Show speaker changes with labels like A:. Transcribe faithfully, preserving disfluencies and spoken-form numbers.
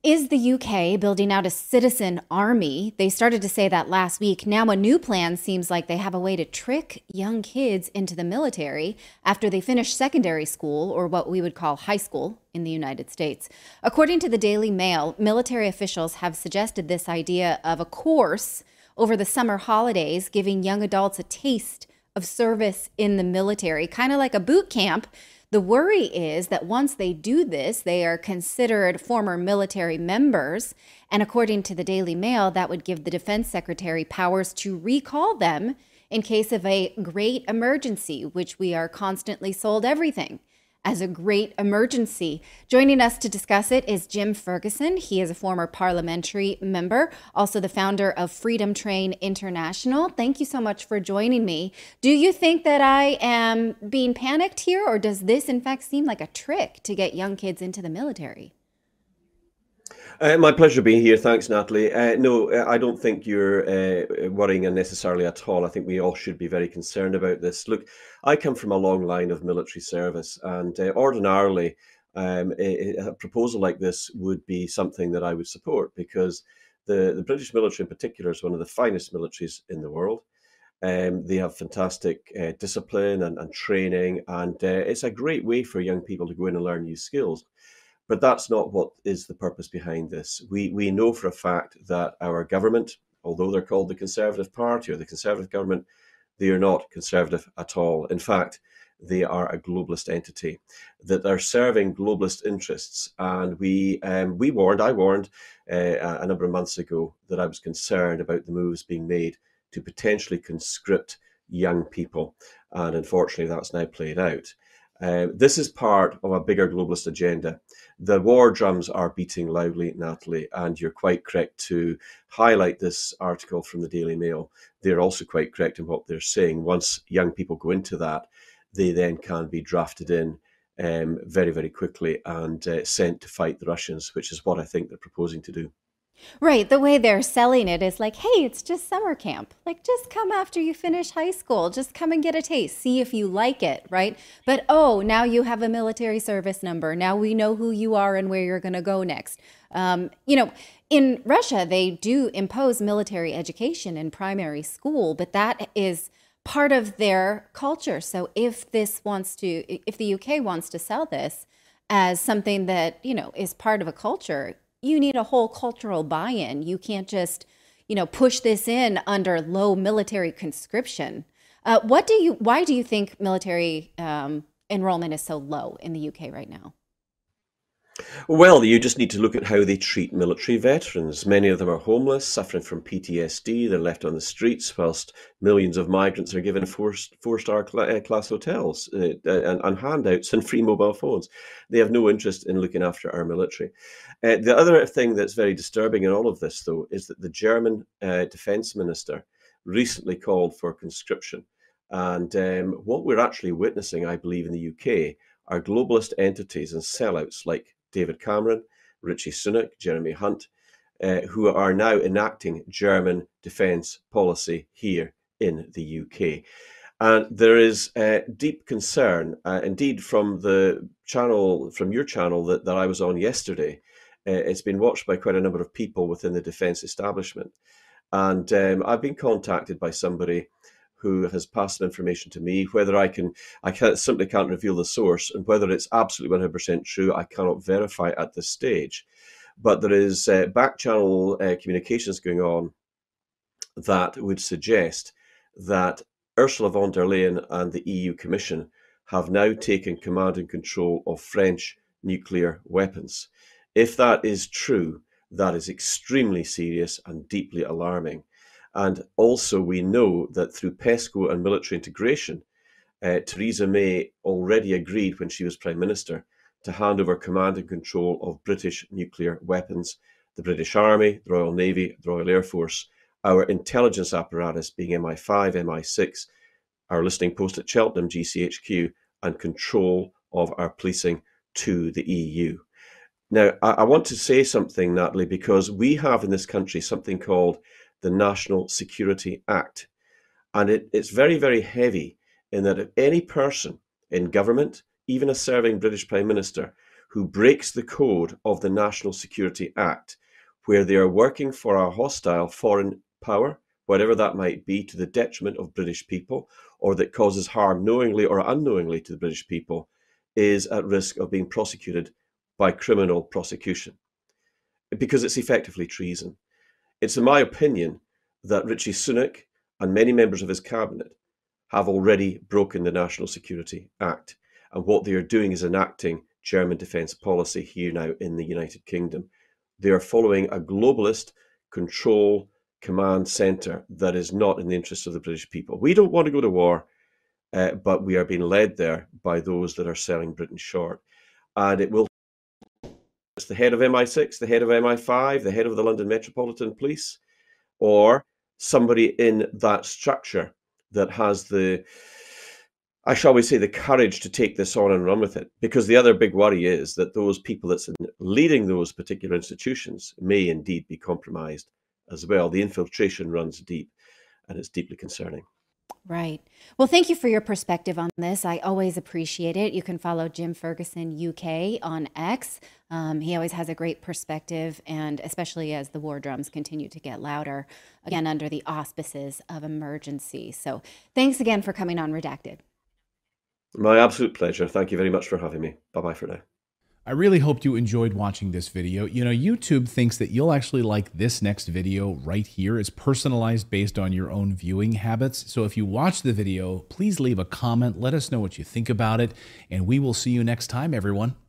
A: Is the U K building out a citizen army? They started to say that last week. Now, a new plan seems like they have a way to trick young kids into the military after they finish secondary school, or what we would call high school in the United States. According to the Daily Mail, military officials have suggested this idea of a course over the summer holidays, giving young adults a taste of service in the military, kind of like a boot camp. The worry is that once they do this, they are considered former military members. And according to the Daily Mail, that would give the defense secretary powers to recall them in case of a great emergency, which we are constantly sold everything as a great emergency. Joining us to discuss it is Jim Ferguson. He is a former parliamentary member, also the founder of Freedom Train International. Thank you so much for joining me. Do you think that I am being panicked here, or does this in fact seem like a trick to get young kids into the military?
B: Uh, my pleasure being here. Thanks, Natalie. Uh, no, uh, I don't think you're uh, worrying unnecessarily at all. I think we all should be very concerned about this. Look, I come from a long line of military service, and uh, ordinarily, um, a, a proposal like this would be something that I would support because the, the British military in particular is one of the finest militaries in the world. Um, they have fantastic uh, discipline and, and training, and uh, it's a great way for young people to go in and learn new skills. But that's not what is the purpose behind this. We we know for a fact that our government, although they're called the Conservative Party or the Conservative government, they are not conservative at all. In fact, they are a globalist entity that are serving globalist interests. And we um, we warned, I warned uh, a number of months ago that I was concerned about the moves being made to potentially conscript young people. And unfortunately, that's now played out. Uh, this is part of a bigger globalist agenda. The war drums are beating loudly, Natalie, and you're quite correct to highlight this article from the Daily Mail. They're also quite correct in what they're saying. Once young people go into that, they then can be drafted in um, very, very quickly and uh, sent to fight the Russians, which is what I think they're proposing to do.
A: Right. The way they're selling it is like, hey, it's just summer camp. Like, just come after you finish high school. Just come and get a taste. See if you like it. Right. But oh, now you have a military service number. Now we know who you are and where you're going to go next. Um, you know, in Russia, they do impose military education in primary school, but that is part of their culture. So if this wants to, if the U K wants to sell this as something that, you know, is part of a culture, you need a whole cultural buy-in. You can't just, you know, push this in under low military conscription. Uh, what do you? Why do you think military um, enrollment is so low in the U K right now?
B: Well, you just need to look at how they treat military veterans. Many of them are homeless, suffering from P T S D. They're left on the streets, whilst millions of migrants are given four, four-star cl- uh, class hotels uh, and, and handouts and free mobile phones. They have no interest in looking after our military. Uh, the other thing that's very disturbing in all of this, though, is that the German uh, defense minister recently called for conscription. And um, what we're actually witnessing, I believe, in the U K are globalist entities and sellouts like David Cameron, Richie Sunak, Jeremy Hunt, uh, who are now enacting German defence policy here in the U K. And there is uh, deep concern, uh, indeed, from the channel, from your channel that, that I was on yesterday. Uh, it's been watched by quite a number of people within the defence establishment. And um, I've been contacted by somebody who has passed the information to me. Whether I can, I can't, simply can't reveal the source, and whether it's absolutely one hundred percent true, I cannot verify at this stage. But there is uh, back channel uh, communications going on that would suggest that Ursula von der Leyen and the E U Commission have now taken command and control of French nuclear weapons. If that is true, that is extremely serious and deeply alarming. And also, we know that through PESCO and military integration, uh, Theresa May already agreed when she was Prime Minister to hand over command and control of British nuclear weapons. The British Army, the Royal Navy, the Royal Air Force, our intelligence apparatus being M I five, M I six, our listening post at Cheltenham, G C H Q, and control of our policing to the E U. Now, I, I want to say something, Natalie, because we have in this country something called the National Security Act. And it, it's very, very heavy in that if any person in government, even a serving British Prime Minister, who breaks the code of the National Security Act, where they are working for a hostile foreign power, whatever that might be, to the detriment of British people, or that causes harm knowingly or unknowingly to the British people, is at risk of being prosecuted by criminal prosecution, because it's effectively treason. It's in my opinion that Rishi Sunak and many members of his cabinet have already broken the National Security Act. And what they are doing is enacting German defence policy here now in the United Kingdom. They are following a globalist control command centre that is not in the interests of the British people. We don't want to go to war, uh, but we are being led there by those that are selling Britain short. And it will. It's the head of M I six, the head of M I five, the head of the London Metropolitan Police, or somebody in that structure that has the, I shall we say, the courage to take this on and run with it. Because the other big worry is that those people that's leading those particular institutions may indeed be compromised as well. The infiltration runs deep, and it's deeply concerning.
A: Right. Well, thank you for your perspective on this. I always appreciate it. You can follow Jim Ferguson U K on X. Um, he always has a great perspective, and especially as the war drums continue to get louder, again, under the auspices of emergency. So thanks again for coming on Redacted.
B: My absolute pleasure. Thank you very much for having me. Bye-bye for now.
C: I really hope you enjoyed watching this video. You know, YouTube thinks that you'll actually like this next video right here. It's personalized based on your own viewing habits. So if you watch the video, please leave a comment. Let us know what you think about it, and we will see you next time, everyone.